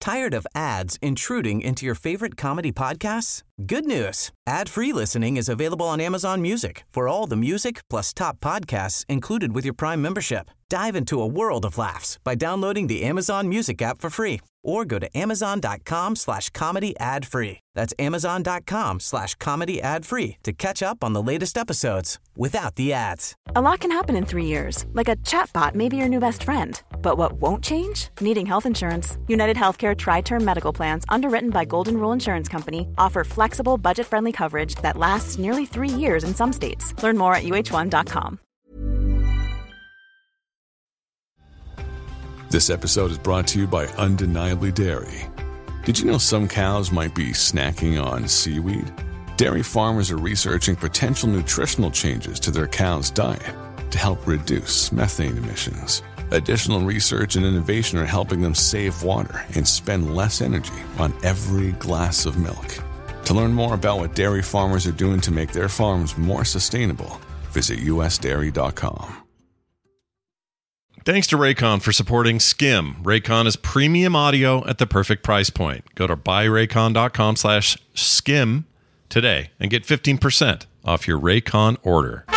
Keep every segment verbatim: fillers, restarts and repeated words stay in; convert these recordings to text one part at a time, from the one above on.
Tired of ads intruding into your favorite comedy podcasts? Good news. Ad-free listening is available on Amazon Music for all the music plus top podcasts included with your Prime membership. Dive into a world of laughs by downloading the Amazon Music app for free or go to amazon.com slash comedy ad free. That's amazon.com slash comedy ad free to catch up on the latest episodes without the ads. A lot can happen in three years, like a chatbot may be your new best friend. But what won't change? Needing health insurance. United Healthcare Tri-Term Medical Plans, underwritten by Golden Rule Insurance Company, offer flexible, budget-friendly coverage that lasts nearly three years in some states. Learn more at U H one dot com. This episode is brought to you by Undeniably Dairy. Did you know some cows might be snacking on seaweed? Dairy farmers are researching potential nutritional changes to their cows' diet to help reduce methane emissions. Additional research and innovation are helping them save water and spend less energy on every glass of milk. To learn more about what dairy farmers are doing to make their farms more sustainable, visit U S dairy dot com. Thanks to Raycon for supporting Skim. Raycon is premium audio at the perfect price point. Go to buyraycon.com slash skim today and get fifteen percent off your Raycon order.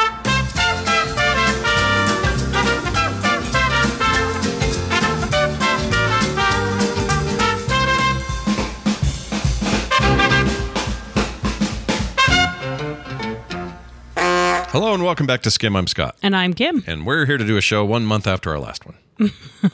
Hello and welcome back to Skim. I'm Scott. And I'm Kim. And we're here to do a show one month after our last one.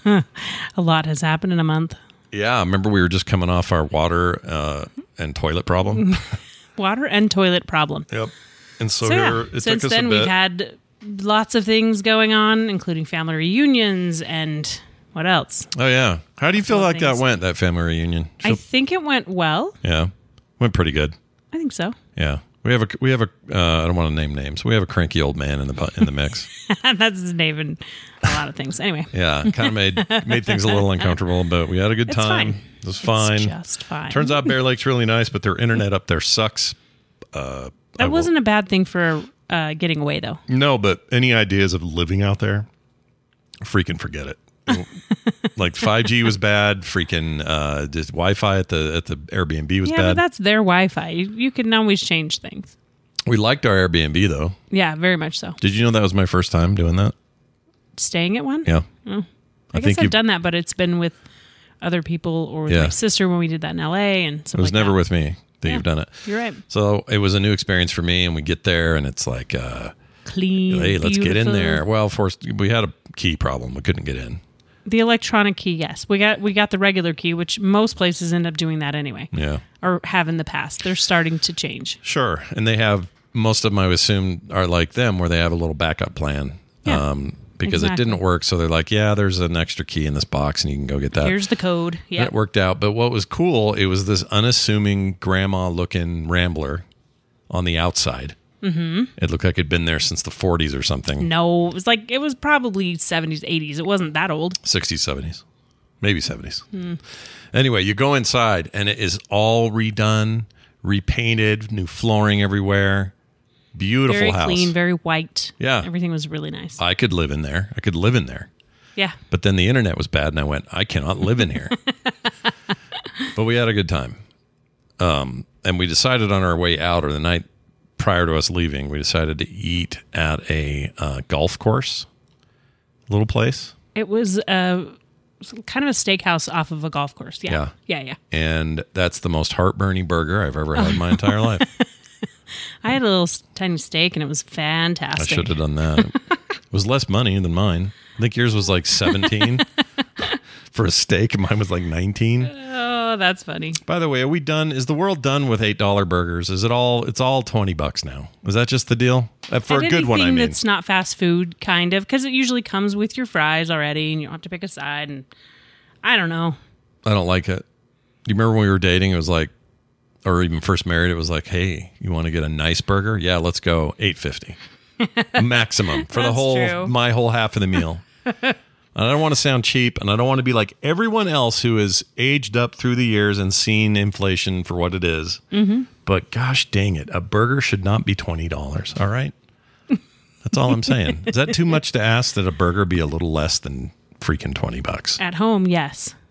A lot has happened in a month. Yeah, remember we were just coming off our water uh, and toilet problem? Water and toilet problem. Yep. And so, so here, yeah, it since took us then a bit. We've had lots of things going on, including family reunions and what else? Oh, yeah. How do you feel like things. that went, that family reunion? I Feel- think it went well. Yeah. Went pretty good. I think so. Yeah. We have a we have a uh, I don't want to name names. We have a cranky old man in the in the mix. That's his name in a lot of things. Anyway. Yeah, kind of made made things a little uncomfortable, but we had a good It's time. fine. It was fine. It's just fine. Turns out Bear Lake's really nice, but their internet up there sucks. Uh, that wasn't a bad thing for uh, getting away, though. No, but any ideas of living out there? Freaking forget it. Like five G was bad. Freaking uh, just Wi-Fi at the at the Airbnb was yeah, bad. but that's their Wi-Fi. You, you can always change things. We liked our Airbnb though. Yeah, very much so. Did you know that was my first time doing that? Staying at one? Yeah. Oh. I, I guess think I've you- done that, but it's been with other people or with Yeah. my sister when we did that in L A and stuff It was like never that. with me that Yeah, you've done it. You're right. So it was a new experience for me, and we get there, and it's like, uh, Clean. hey, let's get in beautiful. there. Well, first we had a key problem; we couldn't get in. The electronic key, yes. We got we got the regular key, which most places end up doing that anyway. Yeah, Or have in the past. They're starting to change. sure. And they have most of them, I would assume, are like them, where they have a little backup plan. Yeah, um, because it exactly. didn't work, so they're like, yeah, there's an extra key in this box, and you can go get that. Here's the code. And Yeah. it worked out. But what was cool, it was this unassuming grandma-looking Rambler on the outside. Mm-hmm. It looked like it'd been there since the forties or something. No, it was like it was probably seventies, eighties. It wasn't that old. sixties, seventies, maybe seventies. Hmm. Anyway, you go inside and it is all redone, repainted, new flooring everywhere. Beautiful Very house. clean, very white. Yeah. Everything was really nice. I could live in there. I could live in there. Yeah. But then the internet was bad and I went, I cannot live in here. But we had a good time. Um, and we decided on our way out, or the night prior to us leaving, we decided to eat at a uh, golf course, little place. It was uh, kind of a steakhouse off of a golf course. Yeah. Yeah. Yeah, yeah. And that's the most heartburning burger I've ever had in my entire life. I had a little s- tiny steak and it was I fantastic. should have done that. It was less money than mine. I think yours was like seventeen for a steak, and mine was like nineteen. Oh, that's funny. By the way, are we done? Is the world done with eight dollar burgers? Is it all? It's all twenty bucks now. Is that just the deal? Uh, for And a good one, I anything mean. that's not fast food, kind of, because it usually comes with your fries already, and you don't have to pick a side. And I don't know. I don't like it. Do you remember when we were dating? It was like, or even first married. It was like, hey, you want to get a nice burger? Yeah, let's go eight fifty maximum for the That's whole true. my whole half of the meal. I don't want to sound cheap, and I don't want to be like everyone else who has aged up through the years and seen inflation for what it is. Mm-hmm. But gosh dang it, a burger should not be twenty dollars. All right, that's all I'm saying. Is that too much to ask that a burger be a little less than freaking twenty bucks? At home, yes.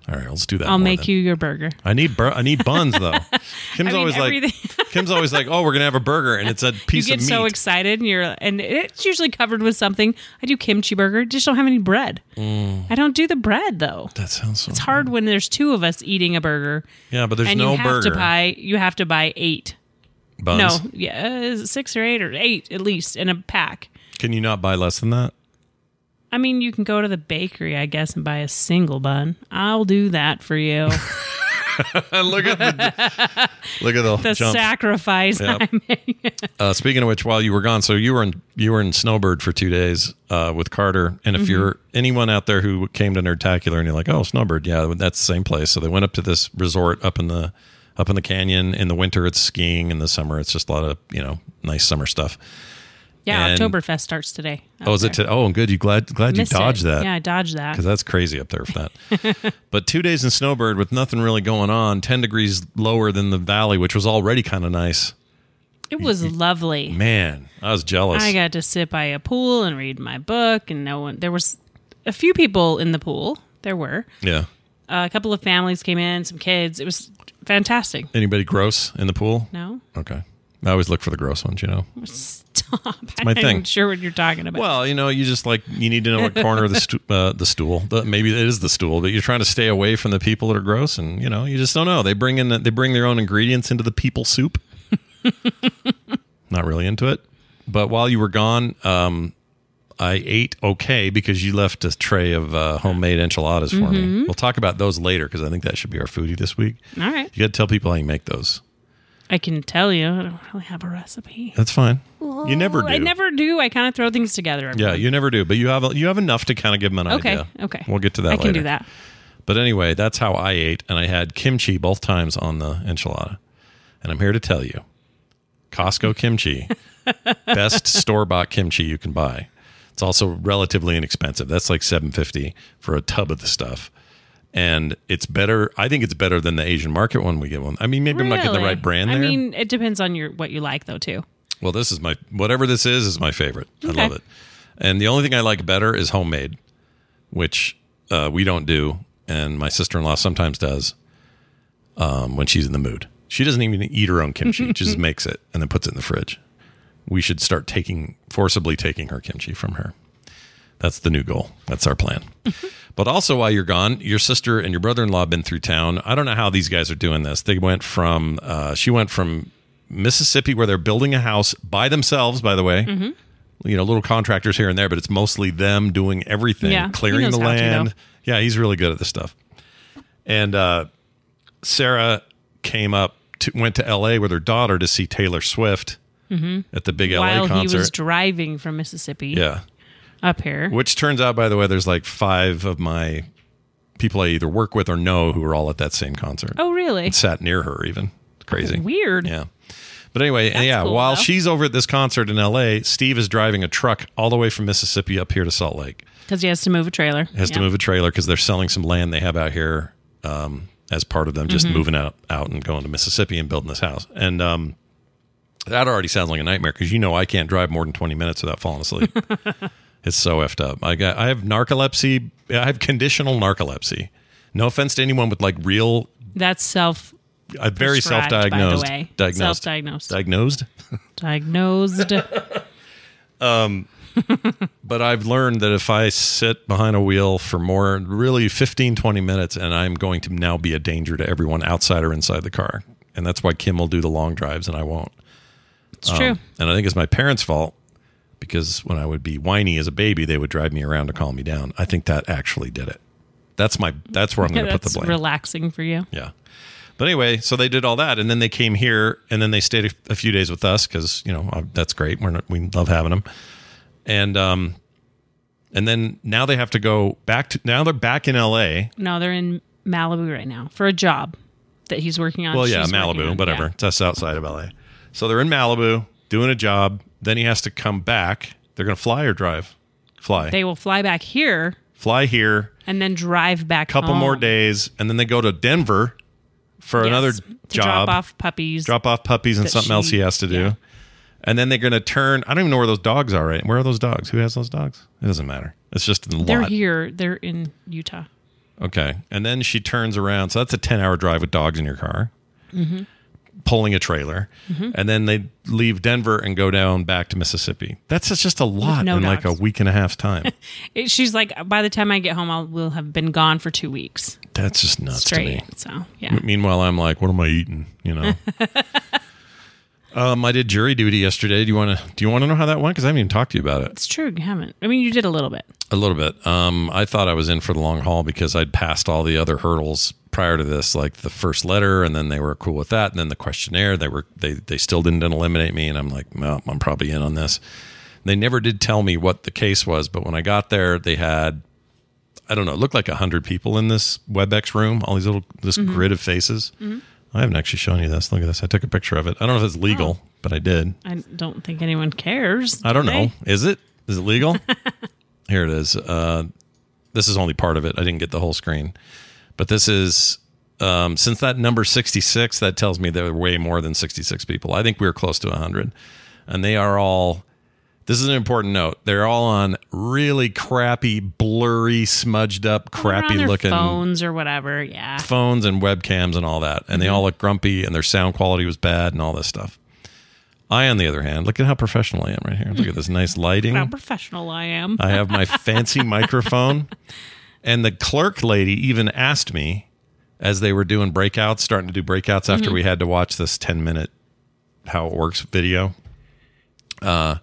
All right, let's do that. I'll more make then. you your burger. I need bur- I need buns though. Kim's I mean, always like everything- Kim's always like, oh, we're gonna have a burger, and it's a piece You of get meat. so excited, and you're and it's usually covered with something. I do kimchi burger, just don't have any bread. Mm. I don't do the bread though. That sounds so. It's hard when there's two of us eating a burger. Yeah, but there's and no you have burger. to buy. You have to buy eight. Buns. No, yeah, is it six or eight or eight at least in a pack. Can you not buy less than that? I mean, you can go to the bakery, I guess, and buy a single bun. I'll do that for you. look at the look at the, The jump. sacrifice Yep. I made. Uh, speaking of which, while you were gone, so you were in you were in Snowbird for two days uh, with Carter. And if Mm-hmm. you're anyone out there who came to Nerdtacular and you're like, oh, Snowbird, yeah, that's the same place. So they went up to this resort up in the up in the canyon. In the winter, it's skiing. In the summer, it's just a lot of you know nice summer stuff. Yeah, And- Oktoberfest starts today. out Oh, is it? there. To, oh, good. You glad glad you Missed it. dodged that. Yeah, I dodged that. Because that's crazy up there for that. But two days in Snowbird with nothing really going on, ten degrees lower than the valley, which was already kind of nice. It was lovely. Man, I was jealous. I got to sit by a pool and read my book, and no one. There was a few people in the pool. There were yeah. a couple of families came in, some kids. It was fantastic. Anybody gross in the pool? No, Okay. I always look for the gross ones, you know. stop. my I'm not thing. even sure what you're talking about. Well, you know, you just like you need to know what corner of the stu- uh, the stool. The, maybe it is the stool, but you're trying to stay away from the people that are gross, and you know, you just don't know. They bring in they bring their own ingredients into the people soup. Not really into it, but while you were gone, um, I ate okay because you left a tray of uh, homemade enchiladas for Mm-hmm. me. We'll talk about those later because I think that should be our foodie this week. All right, You got to tell people how you make those. I can tell you. I don't really have a recipe. That's fine. You never do. I never do. I kind of throw things together. every Yeah, once. you never do, but you have you have enough to kind of give them an Okay. idea. Okay. We'll get to that I later. can do that. But anyway, that's how I ate, and I had kimchi both times on the enchilada. And I'm here to tell you, Costco kimchi, best store-bought kimchi you can buy. It's also relatively inexpensive. That's like seven fifty for a tub of the stuff. And it's better. I think it's better than the Asian market one we get one. I mean, maybe I'm not getting the Really? right brand I there. mean, it depends on your what you like, though, too. Well, this is my whatever this is is my favorite. I Okay. love it. And the only thing I like better is homemade, which uh, we don't do, and my sister-in-law sometimes does um, when she's in the mood. She doesn't even eat her own kimchi; she just makes it and then puts it in the fridge. We should start taking forcibly taking her kimchi from her. That's the new goal. That's our plan. But also, while you're gone, your sister and your brother-in-law have been through town. I don't know how these guys are doing this. They went from uh, she went from Mississippi, where they're building a house by themselves, by the way. Mm-hmm. You know, little contractors here and there, but it's mostly them doing everything, Yeah, he clearing knows the how to, land. though. Yeah, he's really good at this stuff. And uh, Sarah came up, to, went to L A with her daughter to see Taylor Swift at the big L A Mm-hmm. While concert. he was driving from Mississippi yeah. up here. Which turns out, by the way, there's like five of my people I either work with or know who are all at that same concert. Oh, really? Sat near her even. It's crazy. Weird. Yeah. But anyway, That's yeah, cool, while though. she's over at this concert in L A, Steve is driving a truck all the way from Mississippi up here to Salt Lake. Because he has to move a trailer. Has to Yeah. move a trailer because they're selling some land they have out here um, as part of them just Mm-hmm. moving out, out and going to Mississippi and building this house. And um, that already sounds like a nightmare because you know I can't drive more than twenty minutes without falling asleep. It's so effed up. I got I have narcolepsy. I have conditional narcolepsy. No offense to anyone with like real, That's self uh, very Prescribed, self-diagnosed, by the way. diagnosed, Self-diagnosed. diagnosed. diagnosed. But I've learned that if I sit behind a wheel for more, really fifteen, twenty minutes, and I'm going to now be a danger to everyone outside or inside the car. And that's why Kim will do the long drives and I won't. It's true. Um, and I think it's my parents' fault because when I would be whiny as a baby, they would drive me around to calm me down. I think that actually did it. That's my. That's where I'm going to put the That's blame. relaxing for you. Yeah. But anyway, so they did all that, and then they came here, and then they stayed a, a few days with us because you know uh, that's great. We're not, we love having them, and um, and then now they have to go back to. Now they're back in L A. No, they're in Malibu right now for a job that he's working on. Well, yeah, she's working Malibu, on. whatever. Yeah. It's just outside of L A. So they're in Malibu doing a job. Then he has to come back. They're going to fly or drive. Fly. They will fly back here fly here. and then drive back. Couple home. more days, and then they go to Denver for Yes, another to job. drop off puppies. drop off puppies and that something else she- he has to do. yeah. And then they're going to turn. I don't even know where those dogs are. Right? Where are those dogs? Who has those dogs? It doesn't matter. It's just in the They're lot. here. They're in Utah. Okay. And then she turns around. So that's a ten-hour drive with dogs in your car, mm-hmm. pulling a trailer. Mm-hmm. And then they leave Denver and go down back to Mississippi. That's just a lot no in dogs. Like a week and a half's time. it, she's like, by the time I get home, I will have been gone for two weeks. That's just nuts Straight. to me. So, yeah. M- meanwhile, I'm like, what am I eating? You know? Um, I did jury duty yesterday. Do you want to? Do you want to know how that went? Because I haven't even talked to you about it. It's true, you haven't. I mean, you did a little bit. A little bit. Um, I thought I was in for the long haul because I'd passed all the other hurdles prior to this, like the first letter, and then they were cool with that, and then the questionnaire. They were they they still didn't eliminate me, and I'm like, well, I'm probably in on this. They never did tell me what the case was, but when I got there, they had, I don't know, it looked like a hundred people in this WebEx room. All these little this mm-hmm. grid of faces. Mm-hmm. I haven't actually shown you this. Look at this. I took a picture of it. I don't know if it's legal, oh. but I did. I don't think anyone cares. I don't do know. Is it? Is it legal? Here it is. Uh, this is only part of it. I didn't get the whole screen. But this is, um, since that number sixty-six, that tells me there are way more than sixty-six people. I think we were close to one hundred. And they are all, this is an important note, they're all on really crappy, blurry, smudged up, crappy looking phones or whatever. Yeah. Phones and webcams and all that. And mm-hmm. they all look grumpy and their sound quality was bad and all this stuff. I, on the other hand, look at how professional I am right here. Look at this nice lighting. How professional I am. I have my fancy microphone. And the clerk lady even asked me as they were doing breakouts, starting to do breakouts after mm-hmm. we had to watch this ten minute how it works video. Uh,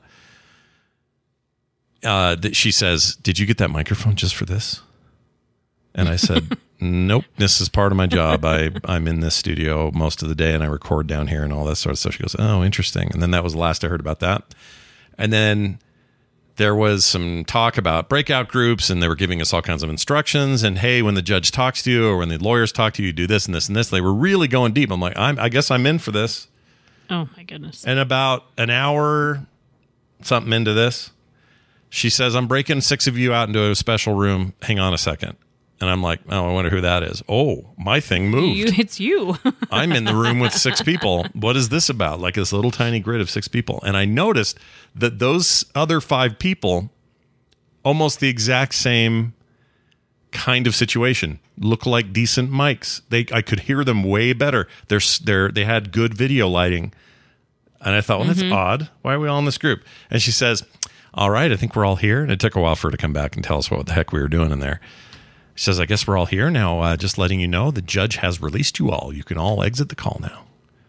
uh, that she says, did you get that microphone just for this? And I said, nope, this is part of my job. I, I'm in this studio most of the day and I record down here and all that sort of stuff. She goes, oh, interesting. And then that was the last I heard about that. And then there was some talk about breakout groups and they were giving us all kinds of instructions. And hey, when the judge talks to you or when the lawyers talk to you, you do this and this and this. They were really going deep. I'm like, I'm, I guess I'm in for this. Oh, my goodness. And about an hour, something into this, she says, I'm breaking six of you out into a special room. Hang on a second. And I'm like, oh, I wonder who that is. Oh, my thing moved. You, it's you. I'm in the room with six people. What is this about? Like this little tiny grid of six people. And I noticed that those other five people, almost the exact same kind of situation, look like decent mics. They, I could hear them way better. They're, they're, they had good video lighting. And I thought, well, that's mm-hmm. odd. Why are we all in this group? And she says, all right, I think we're all here. And it took a while for her to come back and tell us what the heck we were doing in there. She says, I guess we're all here now. Uh, just letting you know, the judge has released you all. You can all exit the call now.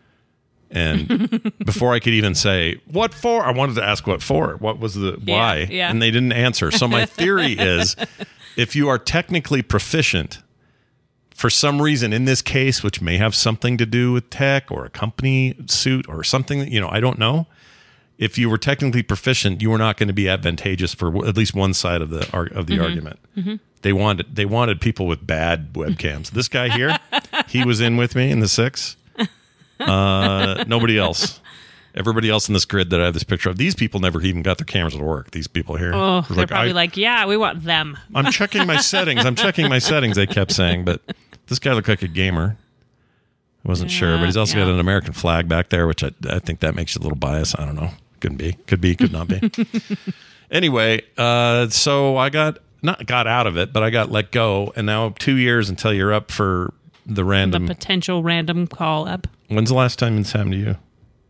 And before I could even say, what for? I wanted to ask what for. What was the yeah, why? Yeah. And they didn't answer. So my theory is, if you are technically proficient, for some reason in this case, which may have something to do with tech or a company suit or something that, you know, I don't know. If you were technically proficient, you were not going to be advantageous for at least one side of the of the mm-hmm. argument. Mm-hmm. They wanted they wanted people with bad webcams. This guy here, he was in with me in the six. Uh, nobody else. Everybody else in this grid that I have this picture of, these people never even got their cameras to work. These people here. Oh, they're like, probably I, like, yeah, we want them. I'm checking my settings. I'm checking my settings, they kept saying. But this guy looked like a gamer. I wasn't yeah, sure. But he's also yeah. got an American flag back there, which I, I think that makes you a little biased. I don't know. Couldn't be. Could be. Could not be. Anyway, uh, so I got, not got out of it, but I got let go. And now two years until you're up for the random. The potential random call up. When's the last time it's happened to you?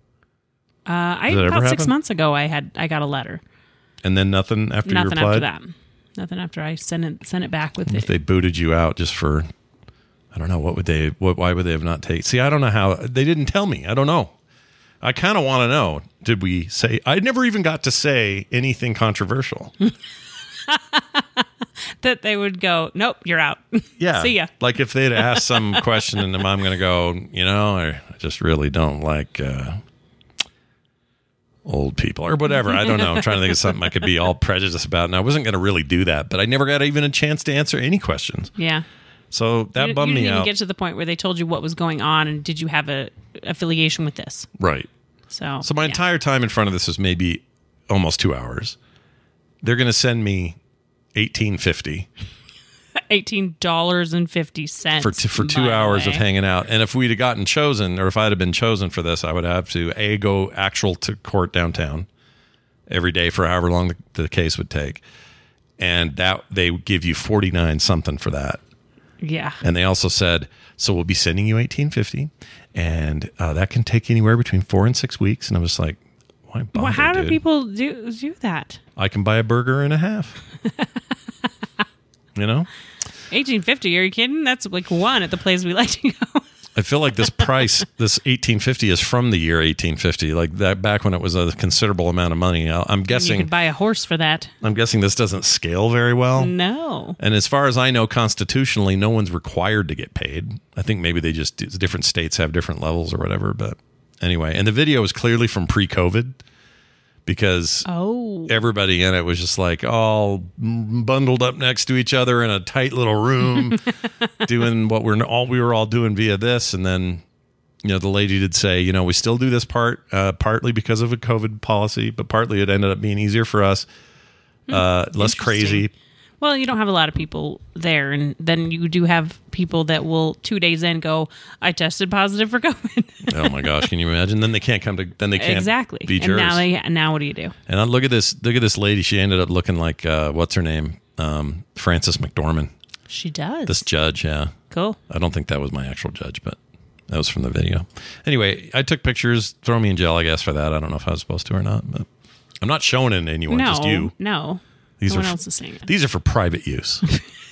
Uh, I about six months ago, I had I got a letter, and then nothing after nothing you replied. After that, nothing after I sent it sent it back with if it. If they booted you out just for, I don't know, what would they? What? Why would they have not taken? See, I don't know how they didn't tell me. I don't know. I kind of want to know. Did we say? I never even got to say anything controversial. That they would go, nope, you're out. Yeah. See ya. Like if they'd asked some question and I'm going to go, you know, I just really don't like. Uh, old people or whatever. I don't know. I'm trying to think of something I could be all prejudiced about. And I wasn't going to really do that, but I never got even a chance to answer any questions. Yeah. So that you, bummed you me didn't out. even get to the point where they told you what was going on and did you have a affiliation with this? Right. So, so my yeah. entire time in front of this was maybe almost two hours. They're going to send me eighteen fifty. eighteen dollars and fifty cents for t- for two hours of hanging out. And if we'd have gotten chosen, or if I'd have been chosen for this, I would have to a go actual to court downtown every day for however long the, the case would take, and that they would give you forty-nine something for that. Yeah. And they also said, so we'll be sending you eighteen fifty, and uh, that can take anywhere between four and six weeks. And I was like, why bother, Well, how do dude? people do do that? I can buy a burger and a half. You know? eighteen fifty, are you kidding? That's like one at the place we like to go. I feel like this price, this eighteen fifty, is from the year eighteen fifty, like that back when it was a considerable amount of money. I'm You guessing. could buy a horse for that. I'm guessing this doesn't scale very well. No. And as far as I know, constitutionally, no one's required to get paid. I think maybe they just different states have different levels or whatever. But anyway, and the video is clearly from pre-COVID because Oh. everybody in it was just like all bundled up next to each other in a tight little room, doing what we're all we were all doing via this. And then, you know, the lady did say, you know, we still do this part uh, partly because of a COVID policy, but partly it ended up being easier for us, uh, less crazy. Well, you don't have a lot of people there, and then you do have people that will two days in go, I tested positive for COVID. Oh my gosh, can you imagine? Then they can't come to. Then they can't Exactly. be And jurors. now they now what do you do? And I look at this. Look at this lady. She ended up looking like uh, what's her name, um, Frances McDormand. She does. This judge, yeah. Cool. I don't think that was my actual judge, but that was from the video. Anyway, I took pictures. Throw me in jail, I guess, for that. I don't know if I was supposed to or not, but I'm not showing it to anyone. No, Just you. no. These no are one f- else is saying it. These are for private use.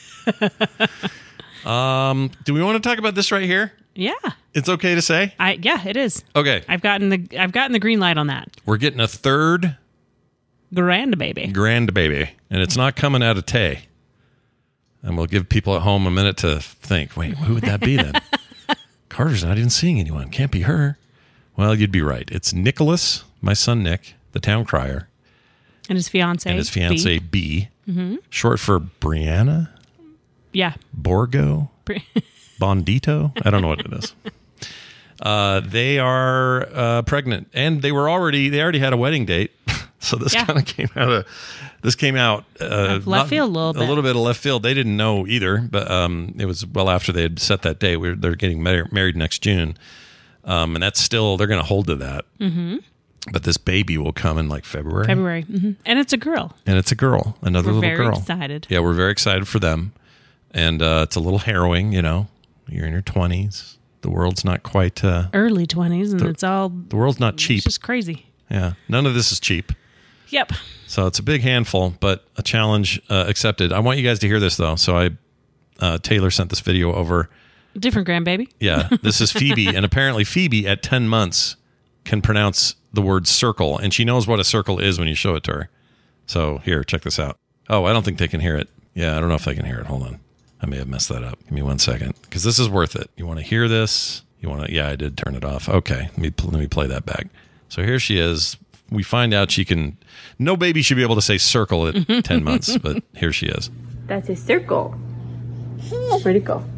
um, do we want to talk about this right here? Yeah. It's okay to say. I yeah, it is. Okay, I've gotten the I've gotten the green light on that. we're getting a third Grand baby. grand baby, and it's not coming out of Tay. And we'll give people at home a minute to think, wait, who would that be then? Carter's not even seeing anyone. Can't be her. Well, you'd be right. It's Nicholas, my son Nick, the town crier, And his fiance. and his fiancee B. B, short for Brianna Yeah. Borgo Bondito. I don't know what it is. Uh, they are uh, pregnant, and they were already they already had a wedding date. So this Yeah. kind of came out of this came out uh, Of left field a little bit. a little bit of left field. They didn't know either, but um, it was well after they had set that date. We were, they're getting mar- married next June, um, and that's still they're going to hold to that. Mm-hmm. But this baby will come in like February, February. hmm And it's a girl. and it's a girl, another We're little very girl. excited. Yeah, we're very excited for them, and uh, it's a little harrowing. You know, you're in your twenties. The world's not quite. Uh, Early twenties, and it's all the world's not cheap. it's just crazy. Yeah, none of this is cheap. Yep. So it's a big handful, but a challenge uh, accepted. I want you guys to hear this though. So I, uh, Taylor sent this video over. Different grandbaby. Yeah, this is Phoebe, and apparently Phoebe at ten months can pronounce the word circle, and she knows what a circle is when you show it to her. So here, check this out. Oh, I don't think they can hear it. Yeah, I don't know if they can hear it. Hold on. I may have messed that up. Give me one second, because this is worth it. You want to hear this? You want to? Yeah, I did turn it off. Okay, let me let me play that back. So here she is. We find out she can. No baby should be able to say circle at ten months, but here she is. That's a circle. Where'd it go?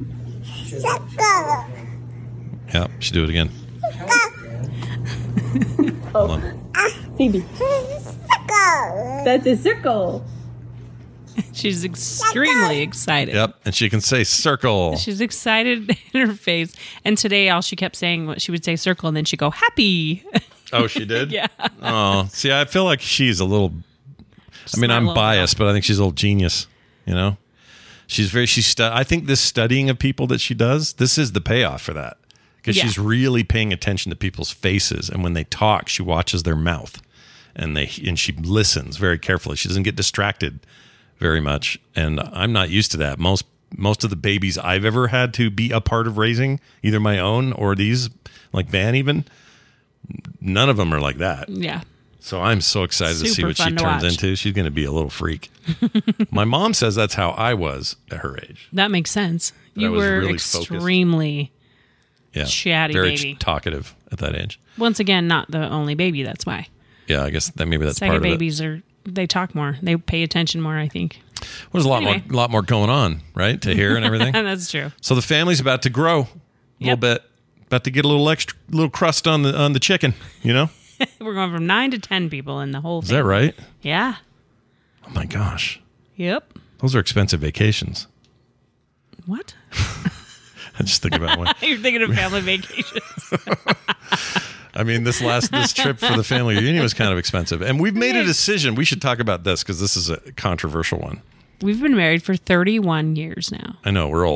Yeah, she do it again. Hold on. Phoebe. That's a circle. She's extremely excited. Yep, and she can say circle. She's excited in her face. And today, all she kept saying was she would say circle, and then she'd go happy. Oh, she did? Yeah. Oh, see, I feel like she's a little. I mean, Smart I'm little biased, but I think she's a little genius. You know, she's very. She's. Stu- I think this studying of people that she does, this is the payoff for that, because Yeah. she's really paying attention to people's faces, and when they talk, she watches their mouth, and they and she listens very carefully. She doesn't get distracted very much, and I'm not used to that. Most most of the babies I've ever had to be a part of raising, either my own or these, like Van, even. None of them are like that. Yeah. So I'm so excited to see Super what she fun to turns watch. into. She's going to be a little freak. My mom says that's how I was at her age. That makes sense. I You was were really focused. extremely, Yeah, Chatty very baby. ch- talkative at that age. once again, not the only baby. That's why. Yeah, I guess that maybe that's Second part of it. babies are, they talk more. They pay attention more, I think. There's a lot Anyway. more, lot more going on, right? To hear and everything. And that's true. So the family's about to grow a little Yep. bit, about to get a little extra, little crust on the on the chicken. You know, We're going from nine to ten people in the whole is thing. that right? Yeah. Oh my gosh, Yep. those are expensive vacations. What? I just think about one. You're thinking of family vacations. I mean, this last this trip for the family reunion was kind of expensive, and we've made a Yes. decision. We should talk about this because this is a controversial one. We've been married for thirty-one years now. I know we're old.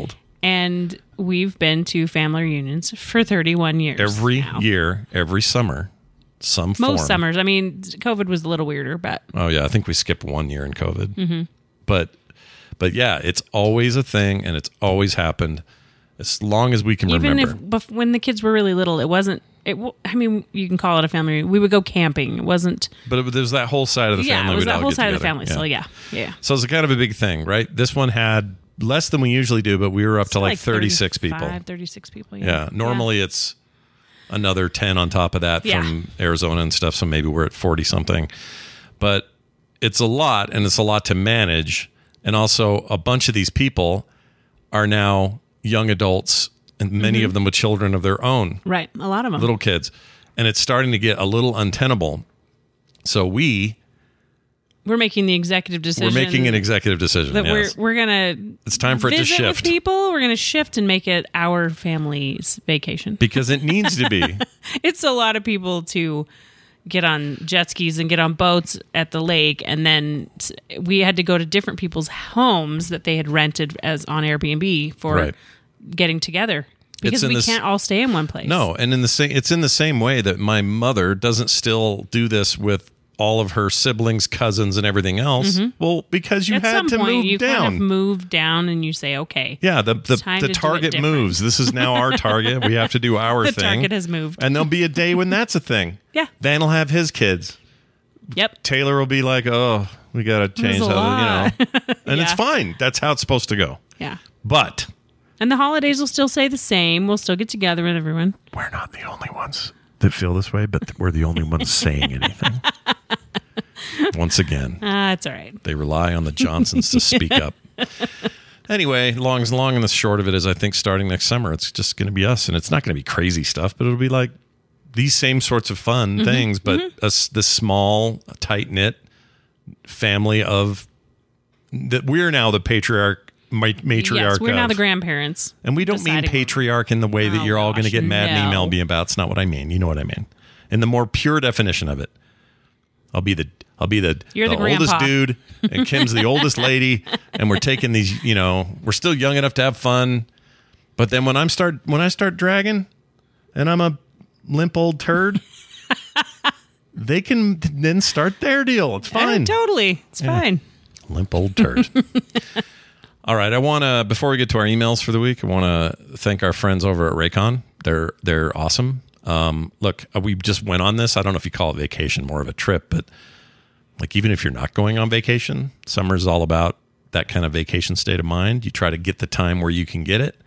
And we've been to family reunions for thirty-one years. Every now. year, every summer, some Most form. summers. I mean, COVID was a little weirder, but Oh yeah, I think we skipped one year in COVID. Mm-hmm. But, but yeah, it's always a thing, and it's always happened as long as we can even remember. if bef- when the kids were really little, it wasn't. It. w- I mean, you can call it a family reunion. We would go camping. It wasn't. But it, there's that whole side of the Yeah, family. it was we'd that all whole get side of the together. family. So yeah, yeah. So it's a kind of a big thing, right? This one had less than we usually do, but we were up to like, thirty-six people. thirty-six people. Yeah. Yeah. Normally it's another ten on top of that Yeah. from Arizona and stuff. So maybe we're at forty something. But it's a lot, and it's a lot to manage. And also, a bunch of these people are now young adults, and many Mm-hmm. of them with children of their own, Right. A lot of them. little kids. And it's starting to get a little untenable. So we We're making the executive decision. we're making an executive decision. that Yes. we're we're gonna. It's time for it to visit shift. with people. We're gonna shift and make it our family's vacation. Because it needs to be. It's a lot of people to get on jet skis and get on boats at the lake, and then s- we had to go to different people's homes that they had rented as on Airbnb for Right. getting together because in we this- can't all stay in one place. No, and in the same, it's in the same way that my mother doesn't still do this with all of her siblings, cousins, and everything else. Well, because you at had some to point move you down. kind of move down and you say, okay, yeah, the the, time the to do it target different. moves. This is now our target. We have to do our the thing. target has moved. And there'll be a day when that's a thing. Yeah. Van will have his kids. Yep. Taylor will be like, "Oh, we got to change There's a how," you know. And it's Yeah. fine. That's how it's supposed to go. Yeah. But And the holidays will still say the same. We'll still get together with everyone. we're not the only ones that feel this way, but we're the only ones saying anything. Once again, Ah, it's all right. they rely on the Johnsons to speak up. Anyway, long as long and the short of it is, I think starting next summer, it's just going to be us, and it's not going to be crazy stuff, but it'll be like these same sorts of fun Mm-hmm. things, but us this small, tight knit family of that we're now the patriarch, ma- matriarch. Yes, we're now of. the grandparents. And we don't mean deciding- patriarch in the way that Oh, you're all going to gosh, get mad and no. email me about. It's not what I mean. You know what I mean. In the more pure definition of it, I'll be the I'll be the, You're the oldest grandpa. dude, and Kim's the oldest lady, and we're taking these. You know, we're still young enough to have fun, but then when I'm start when I start dragging, and I'm a limp old turd, they can then start their deal. It's Yeah, fine. totally. It's fine. Limp old turd. All right, I want to before we get to our emails for the week, I want to thank our friends over at Raycon. They're they're awesome. Um, look, uh, we just went on this. I don't know if you call it vacation, more of a trip, but like even if you're not going on vacation, summer is all about that kind of vacation state of mind. You try to get the time where you can get it.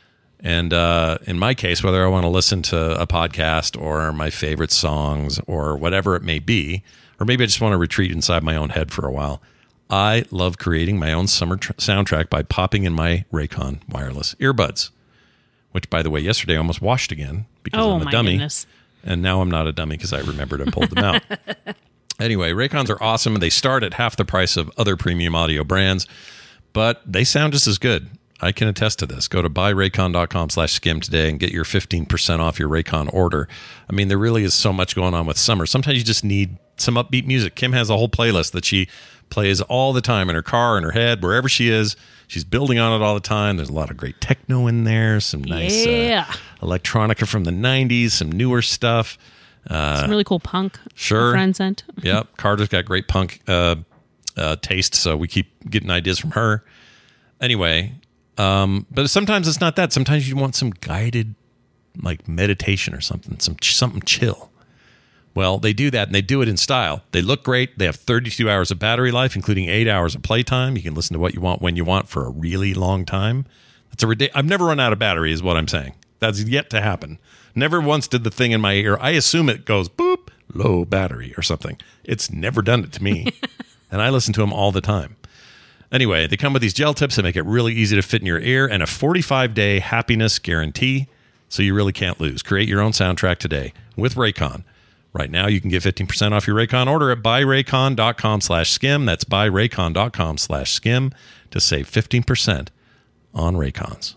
And uh, in my case, whether I want to listen to a podcast or my favorite songs or whatever it may be, or maybe I just want to retreat inside my own head for a while, I love creating my own summer tr- soundtrack by popping in my Raycon wireless earbuds, which, by the way, yesterday I almost washed again because Oh, I'm a my dummy. goodness. And now I'm not a dummy because I remembered and pulled them out. Anyway, Raycons are awesome, and they start at half the price of other premium audio brands, but they sound just as good. I can attest to this. Go to buyraycon.com slash skim today and get your fifteen percent off your Raycon order. I mean, there really is so much going on with summer. Sometimes you just need some upbeat music. Kim has a whole playlist that she plays all the time in her car, in her head, wherever she is. She's building on it all the time. There's a lot of great techno in there, some nice Yeah. uh, electronica from the nineties, some newer stuff. Some really cool punk. sure. A friend sent. Yep. Carter's got great punk uh, uh, taste, so we keep getting ideas from her. Anyway, um, but sometimes it's not that. Sometimes you want some guided, like meditation or something, some something chill. Well, they do that, and they do it in style. They look great. They have thirty-two hours of battery life, including eight hours of playtime. You can listen to what you want when you want for a really long time. That's a ridiculous. I've never run out of battery, is what I'm saying. That's yet to happen. Never once did the thing in my ear. I assume it goes boop, low battery or something. It's never done it to me. And I listen to them all the time. Anyway, they come with these gel tips that make it really easy to fit in your ear and a forty-five day happiness guarantee. So you really can't lose. Create your own soundtrack today with Raycon. Right now, you can get fifteen percent off your Raycon order at buyraycon.com slash skim. That's buyraycon.com slash skim to save fifteen percent on Raycons.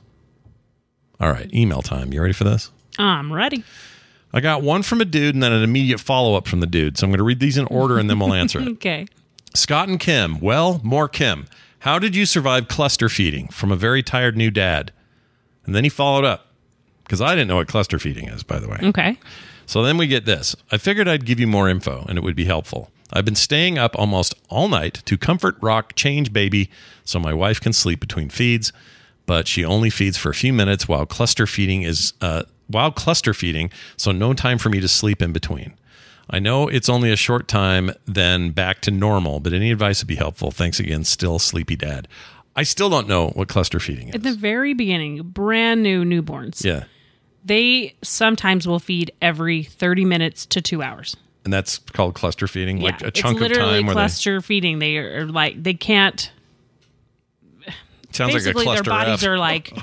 All right, email time. You ready for this? I'm ready. I got one from a dude and then an immediate follow-up from the dude. So I'm going to read these in order and then we'll answer it. Okay. Scott and Kim. Well, more Kim. How did you survive cluster feeding from a very tired new dad? And then he followed up, because I didn't know what cluster feeding is, by the way. Okay. So then we get this. I figured I'd give you more info, and it would be helpful. I've been staying up almost all night to comfort, rock, change baby so my wife can sleep between feeds, but she only feeds for a few minutes while cluster feeding is uh, while cluster feeding, so no time for me to sleep in between. I know it's only a short time, then back to normal, but any advice would be helpful. Thanks again. Still sleepy dad. I still don't know what cluster feeding is. At the very beginning, brand new newborns. Yeah. They sometimes will feed every thirty minutes to two hours. And that's called cluster feeding? Yeah, Like a chunk it's of literally time where cluster feeding. They are like, they can't. they... Sounds like a Basically, cluster their bodies F. are like,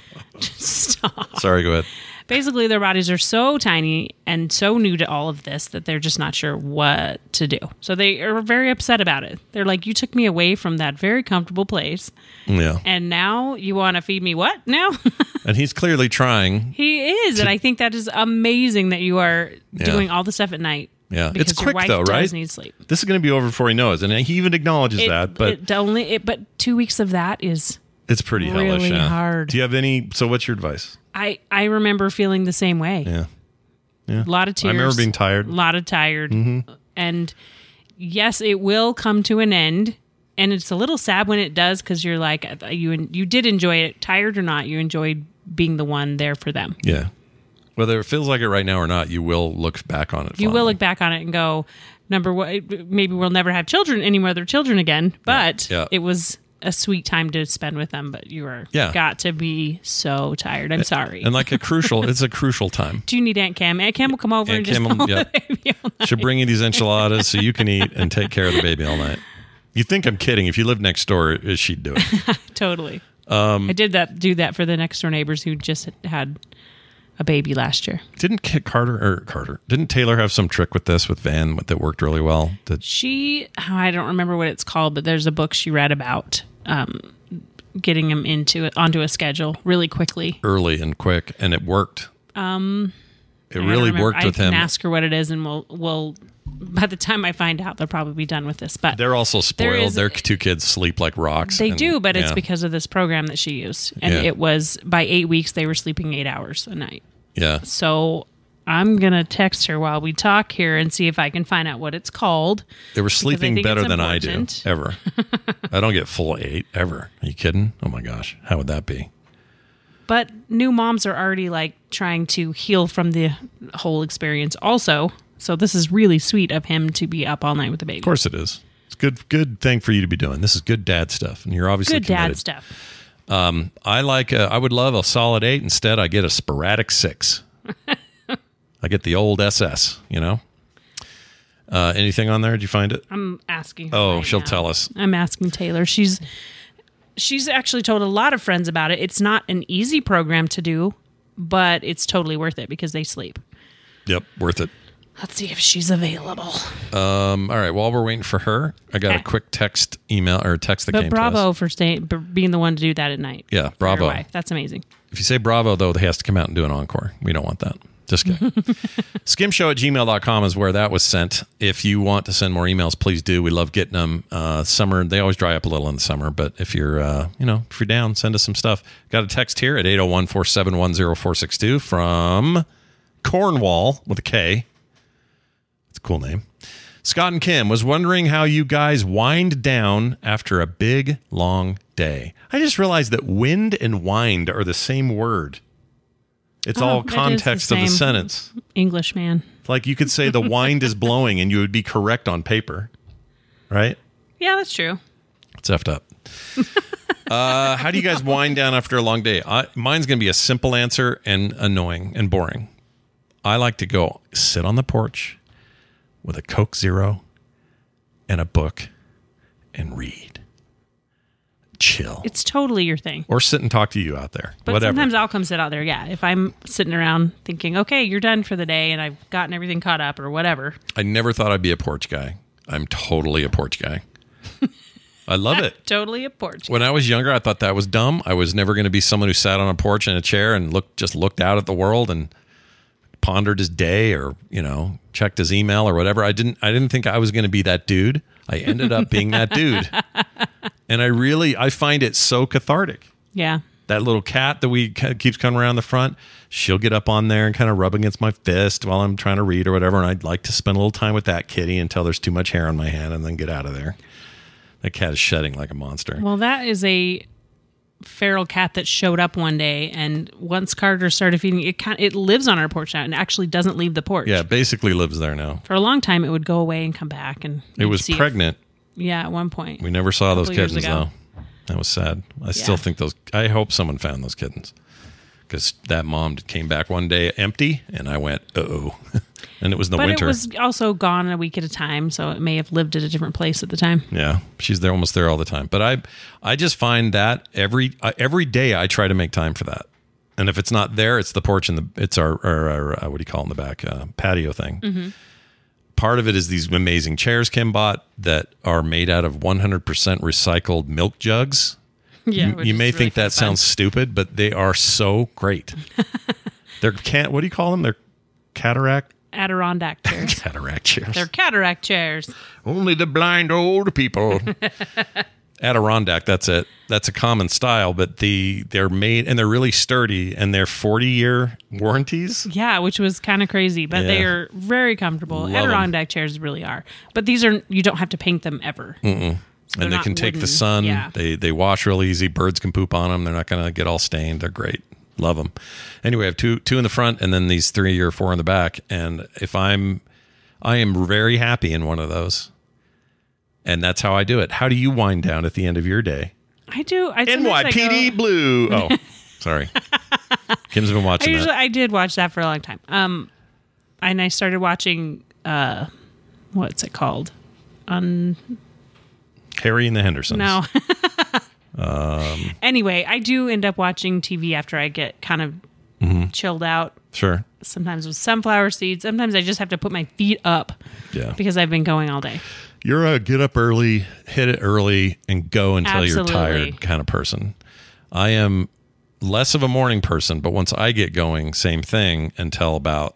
stop. Sorry, go ahead. Basically, their bodies are so tiny and so new to all of this that they're just not sure what to do. So they are very upset about it. They're like, you took me away from that very comfortable place. Yeah. And now you want to feed me what now? And he's clearly trying. He is. And I think that is amazing that you are Yeah. doing all the stuff at night. Yeah. Because It's your quick, wife though, does right? need sleep. This is going to be over before he knows. And he even acknowledges It, that. But it only, it, but two weeks of that is it's pretty hellish. really Yeah. hard. Do you have any? So what's your advice? I, I remember feeling the same way. Yeah. Yeah. A lot of tears. I remember being tired. A lot of tired. Mm-hmm. And yes, it will come to an end. And it's a little sad when it does because you're like, you you did enjoy it, tired or not. You enjoyed being the one there for them. Yeah. Whether it feels like it right now or not, you will look back on it. You will fondly. look back on it and go, number one, maybe we'll never have children, any other children again. But Yeah. Yeah. it was a sweet time to spend with them. But you were Yeah. got to be so tired. I'm sorry. And like a crucial, it's a crucial time. Do you need Aunt Cam? Aunt Cam will come over Aunt and just Cam will- hold yeah. the baby all night. She'll bring you these enchiladas so you can eat and take care of the baby all night. You think I'm kidding. If you lived next door, she'd do it. Totally. Um, I did that. Do that for the next door neighbors who just had a baby last year. Didn't Kit Carter or Carter? Didn't Taylor have some trick with this with Van that worked really well? That She, I don't remember what it's called, but there's a book she read about um, getting him into it onto a schedule really quickly. early and quick, and it worked. Um, it I don't really remember. worked with I him. can ask her what it is, and we'll we'll. By the time I find out, they'll probably be done with this. But They're also There spoiled. is- Their two kids sleep like rocks. they and- do, but it's yeah. because of this program that she used, and Yeah. it was by eight weeks they were sleeping eight hours a night. Yeah. So I'm gonna text her while we talk here and see if I can find out what it's called. They were sleeping think better it's than I do, important. ever. I don't get full eight, ever. Are you kidding? Oh my gosh. How would that be? But new moms are already like trying to heal from the whole experience also. So this is really sweet of him to be up all night with the baby. Of course it is. It's good good thing for you to be doing. This is good dad stuff, and you're obviously Good dad committed. stuff. Um, I like. A, I would love a solid eight. Instead, I get a sporadic six. I get the old S S. You know. Uh, anything on there? Did you find it? I'm asking her Oh, right she'll now. tell us. I'm asking Taylor. She's she's actually told a lot of friends about it. It's not an easy program to do, but it's totally worth it because they sleep. Yep, worth it. Let's see if she's available. Um, all right. While we're waiting for her, I got a Okay. quick text email or text that But came to bravo us. for staying, for being the one to do that at night. Yeah, For your bravo. wife. That's amazing. If you say bravo, though, he has to come out and do an encore. We don't want that. Just kidding. skimshow at gmail dot com is where that was sent. If you want to send more emails, please do. We love getting them. Uh, summer, they always dry up a little in the summer, but if you're, uh, you know, if you're down, send us some stuff. Got a text here at eight oh one, four seven one, oh four six two from Cornwall with a K. It's a cool name. Scott and Kim was wondering how you guys wind down after a big, long day. I just realized that wind and wind are the same word. It's Oh, all it is the context of the same. sentence. English man. Like you could say the wind is blowing and you would be correct on paper, right? Yeah, that's true. It's effed up. uh, how do you guys wind down after a long day? I, mine's going to be a simple answer and annoying and boring. I like to go sit on the porch with a Coke Zero and a book and read. Chill. It's totally your thing. Or sit and talk to you out there. But Whatever. sometimes I'll come sit out there. Yeah. If I'm sitting around thinking, okay, you're done for the day and I've gotten everything caught up or whatever. I never thought I'd be a porch guy. I'm totally a porch guy. I love it. Totally a porch. When I was younger, I thought that was dumb. I was never going to be someone who sat on a porch in a chair and looked just looked out at the world and pondered his day or, you know, checked his email or whatever. I didn't I didn't think I was going to be that dude. I ended up being that dude. And I really I find it so cathartic. Yeah. That little cat that we keeps coming around the front, she'll get up on there and kind of rub against my fist while I'm trying to read or whatever. And I'd like to spend a little time with that kitty until there's too much hair on my hand and then get out of there. That cat is shedding like a monster. Well, that is a feral cat that showed up one day, and once Carter started feeding it, kind it lives on our porch now and actually doesn't leave the porch. Yeah, basically lives there now. For a long time, it would go away and come back, and it was pregnant. If, yeah, at one point. We never saw those kittens ago. though. That was sad. I still Yeah. think those. I hope someone found those kittens because that mom came back one day empty, and I went, uh oh, and it was in the but winter. it was also gone a week at a time, so it may have lived at a different place at the time. Yeah, she's there almost there all the time. But I, I just find that every uh, every day I try to make time for that. And if it's not there, it's the porch and the it's our, our, our uh, what do you call it in the back uh, patio thing. Mm-hmm. Part of it is these amazing chairs Kim bought that are made out of one hundred percent recycled milk jugs. Yeah, you, which you is may really think that fun. sounds stupid, but they are so great. They're can't. What do you call them? They're cataract Adirondack chairs. cataract chairs. They're cataract chairs. Only the blind old people. Adirondack, that's it. That's a common style, but the they're made and they're really sturdy and they're forty year warranties. Yeah, which was kind of crazy, but Yeah. they are very comfortable. Love 'em. Adirondack chairs really are. But these are, you don't have to paint them ever. Mm-mm. They're And they not can take the wooden. sun. Yeah. They they wash real easy. Birds can poop on them. They're not going to get all stained. They're great. Love them. Anyway, I have two two in the front and then these three or four in the back. And if I'm, I am very happy in one of those. And that's how I do it. How do you wind down at the end of your day? I do. I N Y P D Blue. Oh, sorry. Kim's been I watching usually that. I did watch that for a long time. Um, and I started watching uh, what's it called? Um, Harry and the Hendersons. no. um, Anyway, I do end up watching T V after I get kind of mm-hmm. chilled out. Sure. Sometimes with sunflower seeds. Sometimes I just have to put my feet up Yeah. because I've been going all day. You're a get up early, hit it early, and go until Absolutely. you're tired kind of person. I am less of a morning person, but once I get going, same thing until about,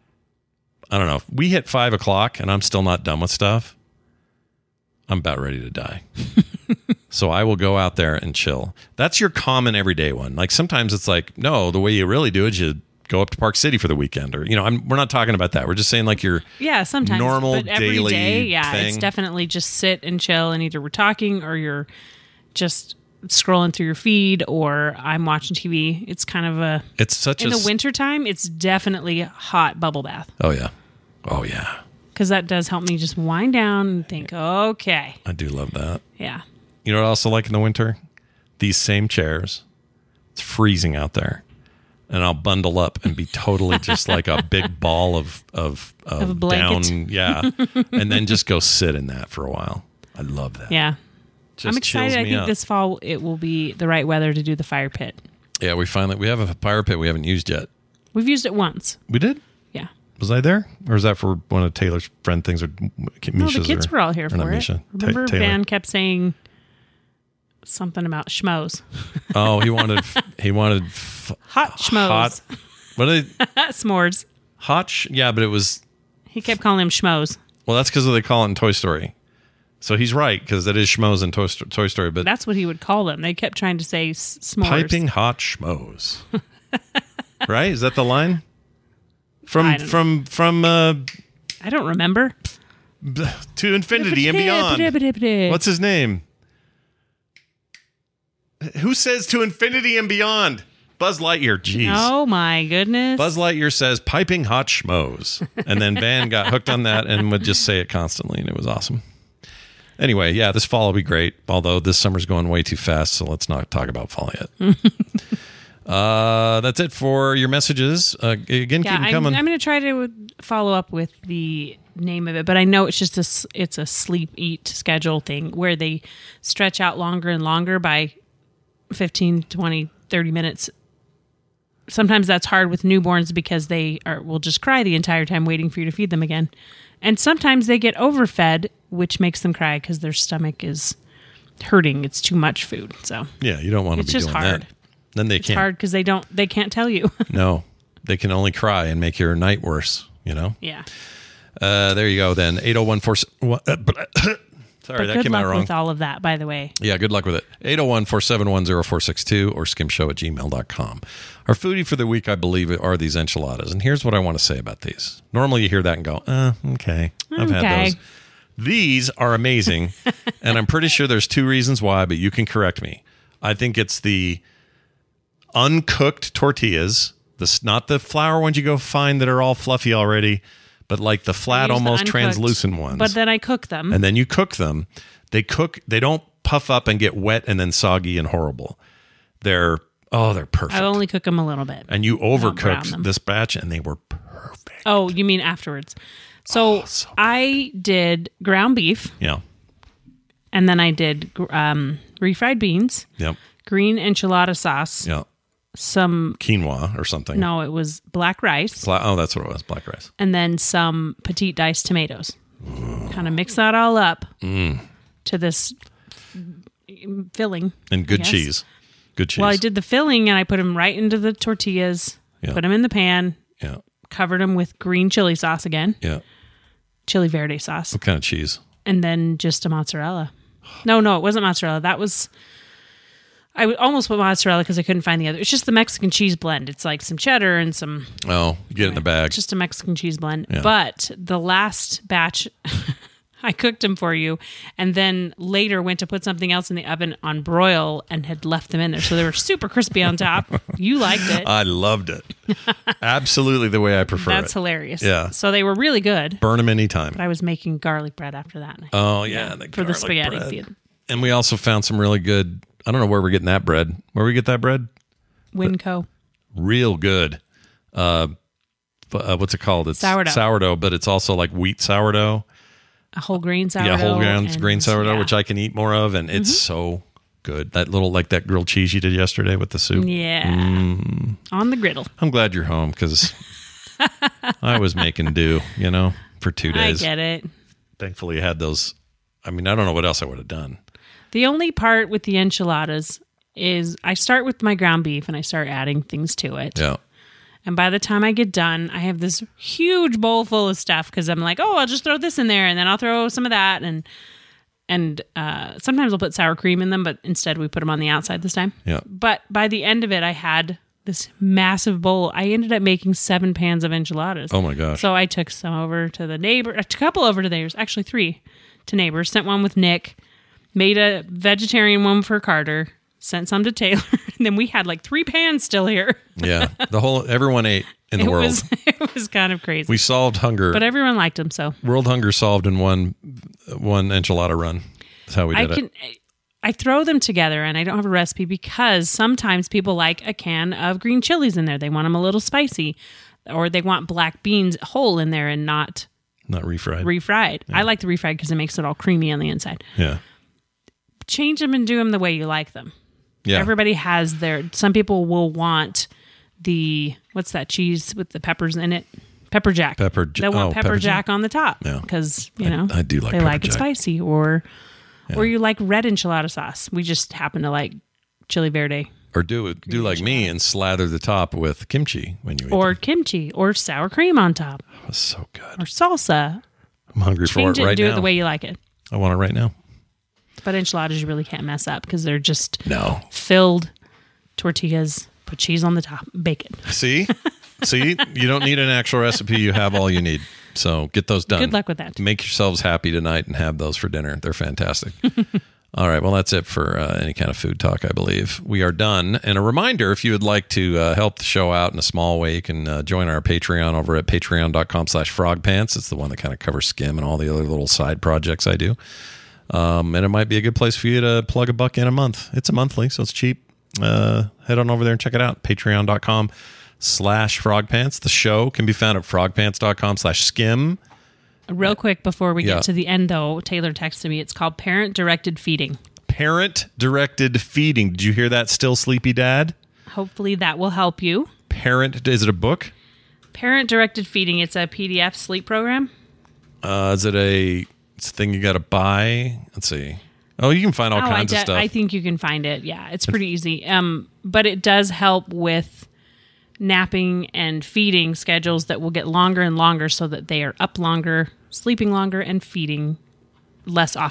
I don't know, we hit five o'clock and I'm still not done with stuff. I'm about ready to die. So I will go out there and chill. That's your common everyday one. Like sometimes it's like, no, the way you really do it is you go up to Park City for the weekend, or, you know, I'm, we're not talking about that. We're just saying like your Yeah, sometimes. normal but every daily day, yeah, thing. it's definitely just sit and chill, and either we're talking or you're just scrolling through your feed or I'm watching T V. It's kind of a It's such in a the wintertime, it's definitely a hot bubble bath Oh yeah, oh yeah. because that does help me just wind down and think, okay, I do love that. yeah. You know what I also like in the winter? These same chairs. It's freezing out there. And I'll bundle up and be totally just like a big ball of of, of, Of a blanket. down, yeah, and then just go sit in that for a while. I love that. Yeah. Just I'm chills excited. I me think up. this fall it will be the right weather to do the fire pit. Yeah, we finally we have a fire pit we haven't used yet. We've used it once. We did. Yeah. Was I there, or is that for one of Taylor's friend things or Misha's? No, the kids or, were all here or for not it. Misha, Remember, Ta- Taylor. Van kept saying something about schmoes. Oh, he wanted he wanted f- Hot schmoes. hot. What are they? S'mores. Hot. Sh- yeah, but it was. He kept calling him schmoes. Well, that's because they call it in Toy Story. So he's right, because that is schmoes in Toy, Sto- Toy Story. But That's what he would call them. They kept trying to say s- s'mores. piping hot schmoes, right? Is that the line from I don't from from uh, I don't remember. b- to infinity and beyond? What's his name? Who says to infinity and beyond? Buzz Lightyear. Jeez. Oh my goodness. Buzz Lightyear says piping hot schmoes. And then Van got hooked on that and would just say it constantly, and it was awesome. Anyway, yeah, this fall will be great, although this summer's going way too fast, so let's not talk about fall yet. uh, that's it for your messages. Uh, again, yeah, keep them I'm, coming. I'm going to try to follow up with the name of it, but I know it's just a s- it's a sleep eat schedule thing where they stretch out longer and longer by fifteen, twenty, thirty minutes. Sometimes that's hard with newborns because they are will just cry the entire time waiting for you to feed them again. And sometimes they get overfed, which makes them cry because their stomach is hurting. It's too much food. So yeah, you don't want to it's be just doing hard. that. Then they it's can't. hard because they don't they can't tell you. No, they can only cry and make your night worse, you know? Yeah. Uh, there you go then. eight oh one four Sorry, But that good came luck out wrong. with all of that, by the way. Yeah, good luck with it. eight oh one, four seven one, oh four six two or skimshow at gmail dot com. Our foodie for the week, I believe, are these enchiladas. And here's what I want to say about these. Normally you hear that and go, uh, okay, I've Okay. had those. These are amazing. And I'm pretty sure there's two reasons why, but you can correct me. I think it's the uncooked tortillas, the, not the flour ones you go find that are all fluffy already, but like the flat, I use the almost uncooked, translucent ones. But then I cook them. And then you cook them. They cook, they don't puff up and get wet and then soggy and horrible. They're, oh, they're perfect. I only cook them a little bit. And you brown overcooked them. this batch and they were perfect. Oh, you mean afterwards? So, Oh, so good. I did ground beef, Yeah. and then I did um, refried beans, Yep. green enchilada sauce, Yeah. some, Quinoa or something. no, it was black rice, Bla- oh, that's what it was. Black rice. and then some petite diced tomatoes. Kind of mix that all up Mm. to this filling. And I good guess. cheese. Good cheese. Well, I did the filling, and I put them right into the tortillas, Yeah. put them in the pan, Yeah. covered them with green chili sauce again, Yeah. chili verde sauce, What kind of cheese? and then just a mozzarella. No, no, it wasn't mozzarella. That was, I would almost put mozzarella because I couldn't find the other. It's just the Mexican cheese blend. It's like some cheddar and some, Oh, get it in the bag. it's just a Mexican cheese blend. Yeah. But the last batch, I cooked them for you, and then later went to put something else in the oven on broil and had left them in there. So they were super crispy on top. You liked it. I loved it. Absolutely the way I prefer That's it. hilarious. Yeah. So they were really good. Burn them anytime. But I was making garlic bread after that. And I- Oh, yeah. the for the garlic spaghetti. bread. The And we also found some really good, I don't know where we're getting that bread. Where we get that bread? Winco. Real good. Uh, f- uh, what's it called? It's Sourdough. sourdough, but it's also like wheat sourdough. A whole grain sourdough. yeah, whole grain, and- grain sourdough, yeah. which I can eat more of, and it's so good. That little, like that grilled cheese you did yesterday with the soup. Yeah. Mm. On the griddle. I'm glad you're home because I was making do, you know, for two days. I get it. Thankfully, I had those. I mean, I don't know what else I would have done. The only part with the enchiladas is I start with my ground beef and I start adding things to it. Yeah. And by the time I get done, I have this huge bowl full of stuff because I'm like, oh, I'll just throw this in there and then I'll throw some of that. And and uh, sometimes I'll put sour cream in them, but instead we put them on the outside this time. Yeah. But by the end of it, I had this massive bowl. I ended up making seven pans of enchiladas. Oh my gosh. So I took some over to the neighbor, a couple over to theirs, actually three to neighbors, sent one with Nick, made a vegetarian one for Carter, sent some to Taylor, and then we had like three pans still here. Yeah. The whole, everyone ate in the it world. was it was kind of crazy. We solved hunger. But everyone liked them, so World hunger solved in one one enchilada run. That's how we I did can it. I throw them together, and I don't have a recipe because sometimes people like a can of green chilies in there. They want them a little spicy, or they want black beans whole in there and not Not refried. refried. I like the refried because it makes it all creamy on the inside. yeah. Change them and do them the way you like them. Yeah. Everybody has their. Some people will want the what's that cheese with the peppers in it? Pepper jack. Pepper j- They want oh, pepper, pepper jack, jack. on the top Yeah. because you I- know I do like they pepper like it jack. spicy, or or you like red enchilada sauce. We just happen to like chili verde Or do it, do like me and slather the top with kimchi when you eat or them. kimchi or sour cream on top It was so good. or salsa. I'm hungry for Change it it right and do now. it the way you like it. I want it right now. But enchiladas you really can't mess up because they're just No. filled tortillas. Put cheese on the top, bacon. See? See? You don't need an actual recipe. You have all you need. So get those done. Good luck with that. Make yourselves happy tonight and have those for dinner. They're fantastic. All right. Well, that's it for uh, any kind of food talk, I believe. We are done. And a reminder, if you would like to uh, help the show out in a small way, you can uh, join our Patreon over at patreon.com slash frogpants. It's the one that kind of covers Skim and all the other little side projects I do. Um, and it might be a good place for you to plug a buck in a month. It's a monthly, so it's cheap. Uh, head on over there and check it out. Patreon.com slash frogpants. The show can be found at frogpants.com slash skim. Real quick before we Yeah. get to the end, though, Taylor texted me. It's called Parent Directed Feeding. Parent directed feeding. Did you hear that, Still Sleepy Dad? Hopefully that will help you. Parent, is it a book? Parent Directed Feeding. It's a P D F sleep program. Uh, is it a, it's a thing you got to buy? Let's see. Oh, you can find all oh, kinds I, of de- stuff. I think you can find it. Yeah, it's pretty easy. Um, but it does help with napping and feeding schedules that will get longer and longer so that they are up longer, sleeping longer, and feeding less often.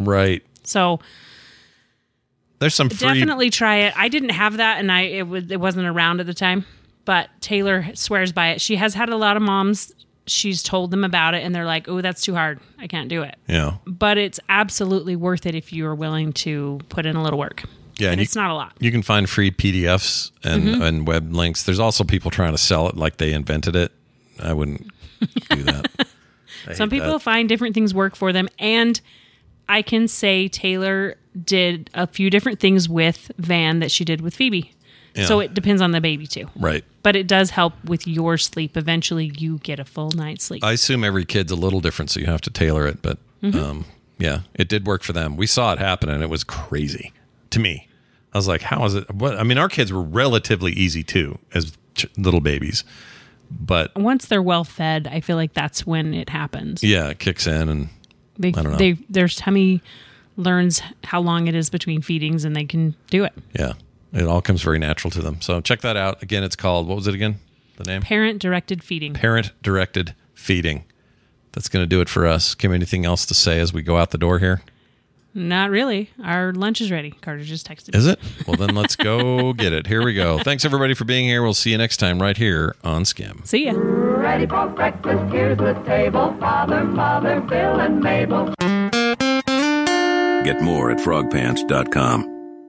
Right. So there's some free... definitely try it. I didn't have that, and I it was it wasn't around at the time. But Taylor swears by it. She has had a lot of moms. She's told them about it, and they're like, "Oh, that's too hard. I can't do it." Yeah. But it's absolutely worth it if you are willing to put in a little work. Yeah, and, and it's you, not a lot. You can find free P D Fs and, mm-hmm. and web links. There's also people trying to sell it like they invented it. I wouldn't do that. Some people that. find different things work for them. And I can say Taylor did a few different things with Van that she did with Phoebe. Yeah. So it depends on the baby too. Right. But it does help with your sleep. Eventually you get a full night's sleep. I assume every kid's a little different, so you have to tailor it. But mm-hmm. um, yeah, it did work for them. We saw it happen, and it was crazy to me. I was like, how is it? What? I mean, our kids were relatively easy too as ch- little babies. But once they're well fed, I feel like that's when it happens. Yeah, it kicks in, and they, I don't know. They, their tummy learns how long it is between feedings, and they can do it. Yeah, it all comes very natural to them. So check that out. Again, it's called, what was it again? The name? Parent-directed feeding. Parent-directed feeding. That's going to do it for us. Kim, anything else to say as we go out the door here? Not really. Our lunch is ready. Carter just texted me. Is it? Well, then let's go get it. Here we go. Thanks, everybody, for being here. We'll see you next time right here on Skim. See ya. Ready for breakfast. Here's the table. Father, Mother, Bill, and Mabel. Get more at frog pants dot com.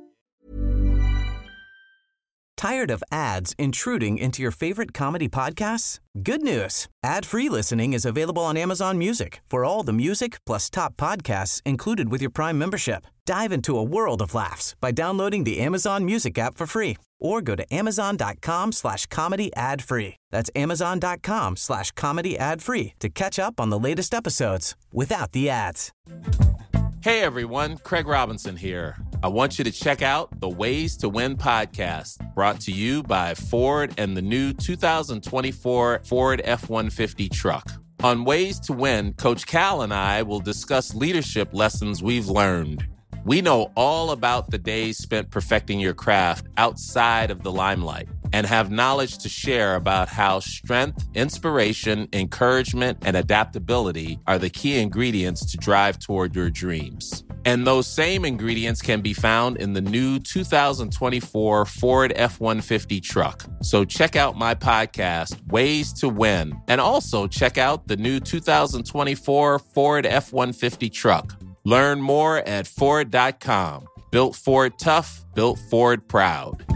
Tired of ads intruding into your favorite comedy podcasts? Good news. Ad-free listening is available on Amazon Music for all the music plus top podcasts included with your Prime membership. Dive into a world of laughs by downloading the Amazon Music app for free or go to amazon.com slash comedy ad free. That's amazon.com slash comedy ad free to catch up on the latest episodes without the ads. Hey everyone, Craig Robinson here. I want you to check out the Ways to Win podcast, brought to you by Ford and the new two thousand twenty-four Ford F one fifty truck. On Ways to Win, Coach Cal and I will discuss leadership lessons we've learned. We know all about the days spent perfecting your craft outside of the limelight and have knowledge to share about how strength, inspiration, encouragement, and adaptability are the key ingredients to drive toward your dreams. And those same ingredients can be found in the new two thousand twenty-four Ford F one fifty truck. So check out my podcast, Ways to Win, and also check out the new two thousand twenty-four Ford F one fifty truck. Learn more at Ford dot com. Built Ford tough, built Ford proud.